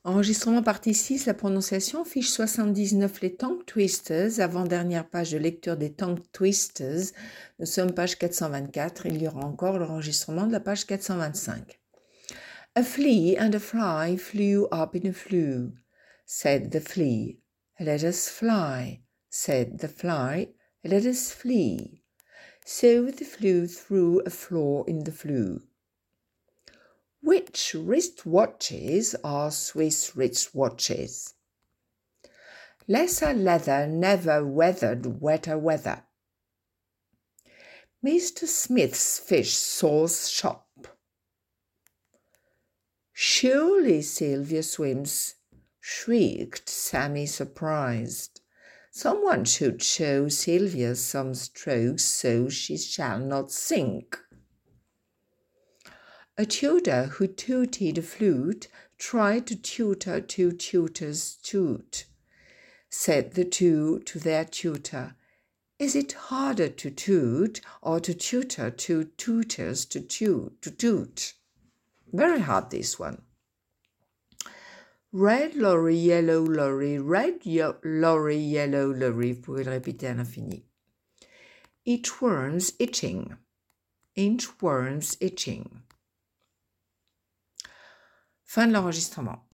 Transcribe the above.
Enregistrement partie 6, la prononciation, fiche 79, les tongue twisters, avant-dernière page de lecture des tongue twisters. Nous sommes page 424, il y aura encore l'enregistrement de la page 425. A flea and a fly flew up in a flue, said the flea. Let us fly, said the fly. Let us flee. So the flue threw a flaw in the flue. Which wristwatches are Swiss wristwatches? Lesser leather never weathered wetter weather. Mr. Smith's fish sauce shop. Surely Sylvia swims, shrieked Sammy surprised. Someone should show Sylvia some strokes so she shall not sink. A tutor who tooted a flute tried to tutor two tutors toot. Said the two to their tutor, "Is it harder to toot or to tutor two tutors to toot?" Very hard, this one. Red lorry, yellow lorry, lorry, yellow lorry. Vous pouvez le répéter à l'infini. Inchworms itching. Inchworms itching. Fin de l'enregistrement.